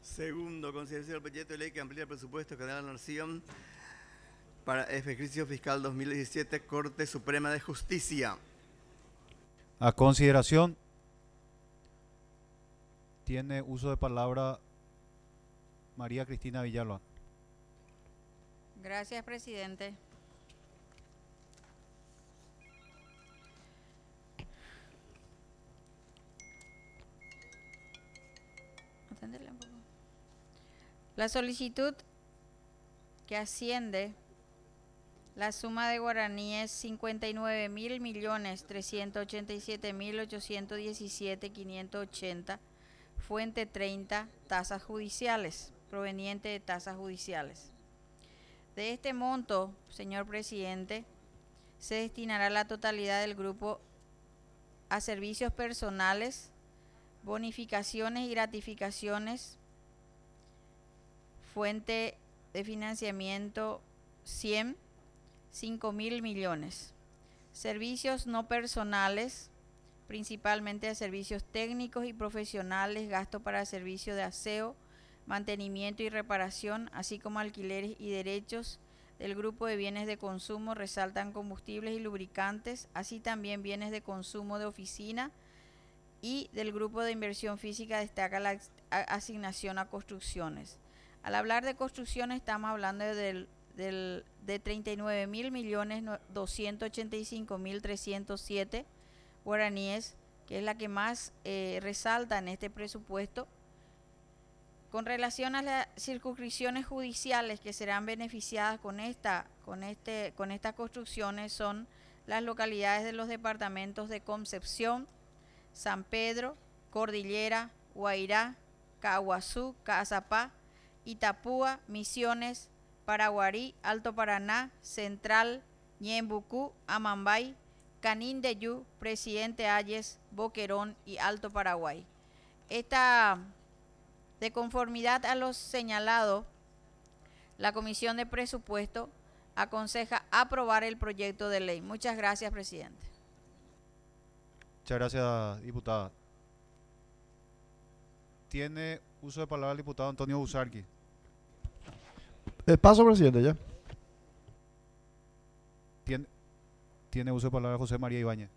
Segundo, consideración del proyecto de ley que amplía el presupuesto general de la Nación para ejercicio fiscal 2017, Corte Suprema de Justicia. A consideración, tiene uso de palabra María Cristina Villalba. Gracias, presidente. Aténdele un poco. La solicitud que asciende la suma de guaraníes 59.387.817.580, fuente 30, tasas judiciales, proveniente de tasas judiciales. De este monto, señor presidente, se destinará la totalidad del grupo a servicios personales, bonificaciones y gratificaciones, fuente de financiamiento 5.000 millones. Servicios no personales, principalmente de servicios técnicos y profesionales, gasto para servicio de aseo, mantenimiento y reparación, así como alquileres y derechos. Del grupo de bienes de consumo resaltan combustibles y lubricantes, así también bienes de consumo de oficina, y del grupo de inversión física destaca la asignación a construcciones. Al hablar de construcciones estamos hablando de 39.285.307 guaraníes, que es la que más resalta en este presupuesto. Con relación a las circunscripciones judiciales que serán beneficiadas con estas construcciones, son las localidades de los departamentos de Concepción, San Pedro, Cordillera, Guairá, Caguazú, Caazapá, Itapúa, Misiones, Paraguarí, Alto Paraná, Central, Ñembucú, Amambay, Canindeyú, Presidente Hayes, Boquerón y Alto Paraguay. De conformidad a lo señalado, la Comisión de Presupuesto aconseja aprobar el proyecto de ley. Muchas gracias, presidente. Muchas gracias, diputada. Tiene uso de palabra el diputado Antonio Busarqui. Paso, presidente, ya. Tiene uso de palabra José María Ibáñez.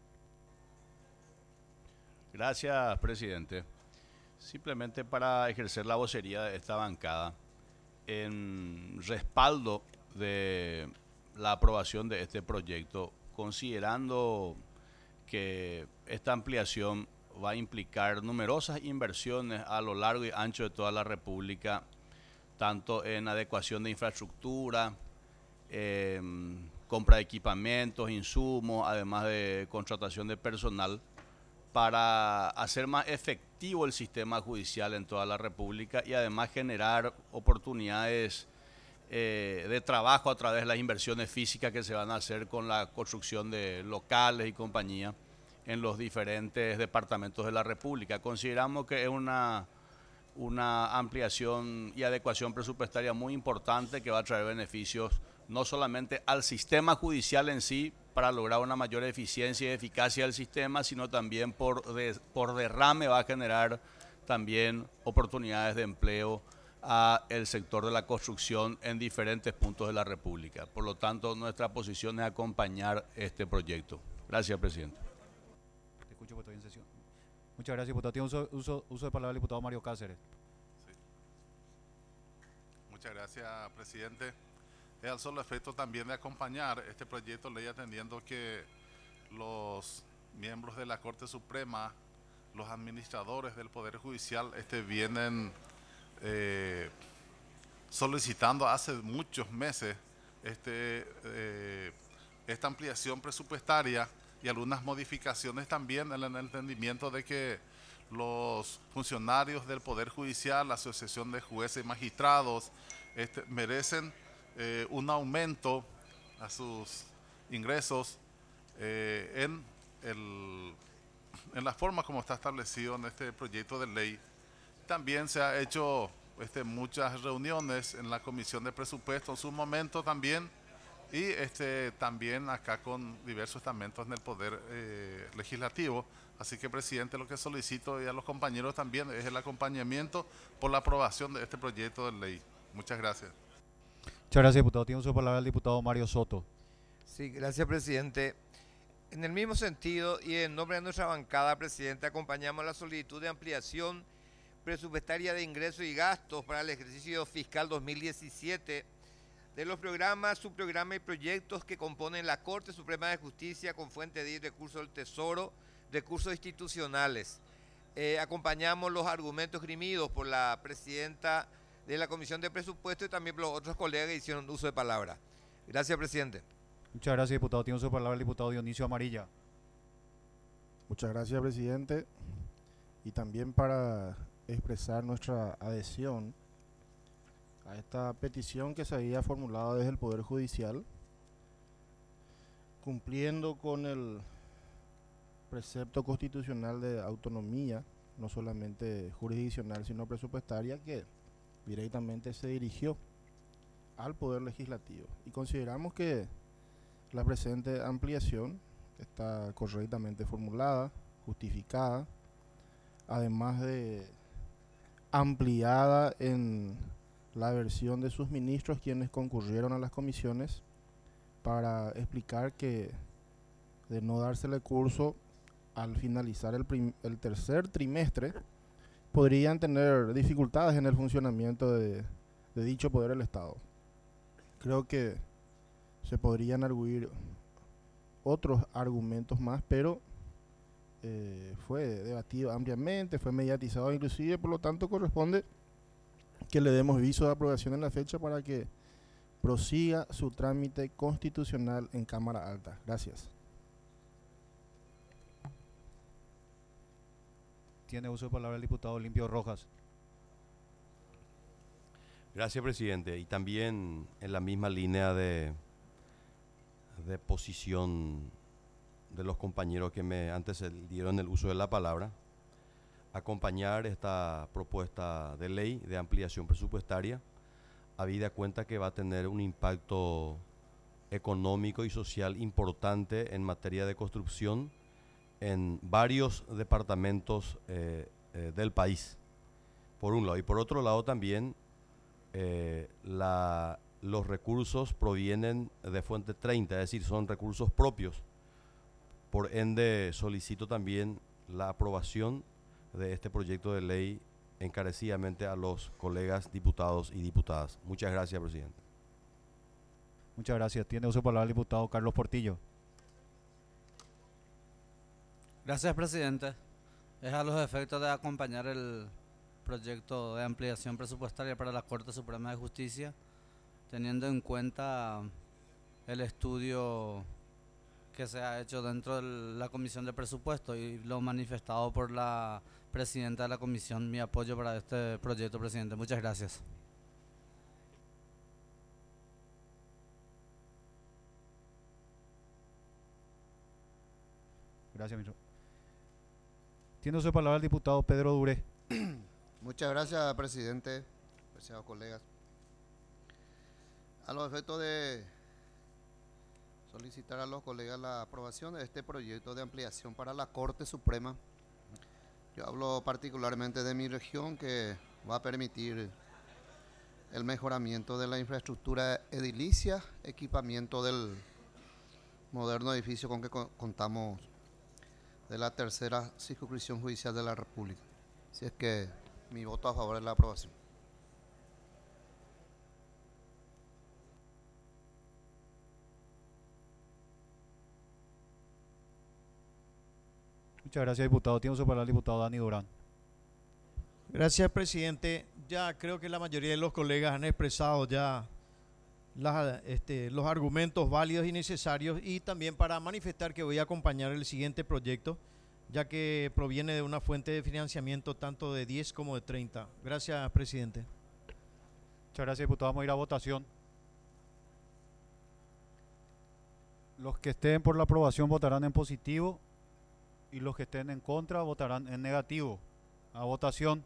Gracias, presidente. Simplemente para ejercer la vocería de esta bancada en respaldo de la aprobación de este proyecto, considerando que esta ampliación va a implicar numerosas inversiones a lo largo y ancho de toda la República, tanto en adecuación de infraestructura, compra de equipamientos, insumos, además de contratación de personal, para hacer más efectivo el sistema judicial en toda la República y además generar oportunidades de trabajo a través de las inversiones físicas que se van a hacer con la construcción de locales y compañía en los diferentes departamentos de la República. Consideramos que es una ampliación y adecuación presupuestaria muy importante que va a traer beneficios no solamente al sistema judicial en sí para lograr una mayor eficiencia y eficacia del sistema, sino también por derrame va a generar también oportunidades de empleo a el sector de la construcción en diferentes puntos de la República. Por lo tanto, nuestra posición es acompañar este proyecto. Gracias, presidente. Te escucho porque estoy en sesión. Muchas gracias, diputado. Tiene uso de palabra el diputado Mario Cáceres. Sí. Muchas gracias, presidente. Es al solo efecto también de acompañar este proyecto de ley, atendiendo que los miembros de la Corte Suprema, los administradores del Poder Judicial, vienen solicitando hace muchos meses esta ampliación presupuestaria y algunas modificaciones también en el entendimiento de que los funcionarios del Poder Judicial, la Asociación de Jueces y Magistrados, merecen un aumento a sus ingresos en la forma como está establecido en este proyecto de ley. También se ha hecho muchas reuniones en la Comisión de Presupuesto en su momento también, y también acá con diversos estamentos en el Poder Legislativo. Así que, presidente, lo que solicito y a los compañeros también es el acompañamiento por la aprobación de este proyecto de ley. Muchas gracias. Muchas gracias, diputado. Tiene uso de palabra el diputado Mario Soto. Sí, gracias, presidente. En el mismo sentido y en nombre de nuestra bancada, presidente, acompañamos la solicitud de ampliación presupuestaria de ingresos y gastos para el ejercicio fiscal 2017 de los programas, subprogramas y proyectos que componen la Corte Suprema de Justicia con fuente de recursos del Tesoro, recursos institucionales. Acompañamos los argumentos esgrimidos por la presidenta de la Comisión de Presupuesto y también por los otros colegas que hicieron uso de palabra. Gracias, presidente. Muchas gracias, diputado. Tiene uso de palabra el diputado Dionisio Amarilla. Muchas gracias, presidente. Y también para expresar nuestra adhesión a esta petición que se había formulado desde el Poder Judicial, cumpliendo con el precepto constitucional de autonomía, no solamente jurisdiccional, sino presupuestaria, que directamente se dirigió al Poder Legislativo. Y consideramos que la presente ampliación está correctamente formulada, justificada, además de ampliada en la versión de sus ministros, quienes concurrieron a las comisiones para explicar que, de no dársele curso al finalizar el tercer trimestre, podrían tener dificultades en el funcionamiento de dicho poder del Estado. Creo que se podrían arguir otros argumentos más, pero fue debatido ampliamente, fue mediatizado inclusive, por lo tanto corresponde que le demos viso de aprobación en la fecha para que prosiga su trámite constitucional en Cámara Alta. Gracias. Tiene uso de palabra el diputado Olimpio Rojas. Gracias, presidente. Y también en la misma línea de posición de los compañeros que me antecedieron el uso de la palabra, acompañar esta propuesta de ley de ampliación presupuestaria, habida cuenta que va a tener un impacto económico y social importante en materia de construcción en varios departamentos del país, por un lado. Y por otro lado también los recursos provienen de fuente 30, es decir, son recursos propios. Por ende, solicito también la aprobación de este proyecto de ley encarecidamente a los colegas diputados y diputadas. Muchas gracias, presidente. Muchas gracias. Tiene uso de palabra el diputado Carlos Portillo. Gracias, presidente. Es a los efectos de acompañar el proyecto de ampliación presupuestaria para la Corte Suprema de Justicia, teniendo en cuenta el estudio que se ha hecho dentro de la Comisión de Presupuesto y lo manifestado por la presidenta de la Comisión, mi apoyo para este proyecto, presidente. Muchas gracias. Gracias, ministro. Tiene uso de palabra el diputado Pedro Duré. Muchas gracias, presidente, apreciados colegas. A los efectos de solicitar a los colegas la aprobación de este proyecto de ampliación para la Corte Suprema, yo hablo particularmente de mi región, que va a permitir el mejoramiento de la infraestructura edilicia, equipamiento del moderno edificio con que contamos de la tercera circunscripción judicial de la República. Así es que mi voto a favor de la aprobación. Muchas gracias, diputado. Tiene uso de palabra el diputado Dani Durán. Gracias, presidente. Ya creo que la mayoría de los colegas han expresado ya los argumentos válidos y necesarios, y también para manifestar que voy a acompañar el siguiente proyecto, ya que proviene de una fuente de financiamiento tanto de 10 como de 30. Gracias, presidente. Muchas gracias, diputado. Vamos a ir a votación. Los que estén por la aprobación votarán en positivo y los que estén en contra votarán en negativo. A votación.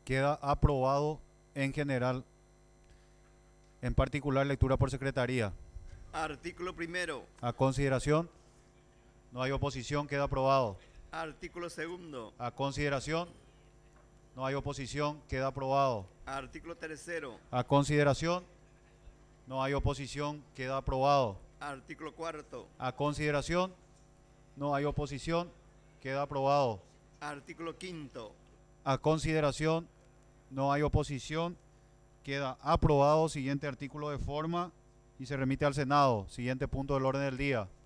queda aprobado en general. En particular, lectura por secretaría. Artículo primero. A consideración. No hay oposición, queda aprobado. Artículo segundo. A consideración. No hay oposición, queda aprobado. Artículo tercero. A consideración. No hay oposición, queda aprobado. Artículo cuarto. A consideración. No hay oposición, queda aprobado. Artículo quinto. A consideración. No hay oposición, queda aprobado. Siguiente artículo de forma y se remite al Senado. Siguiente punto del orden del día.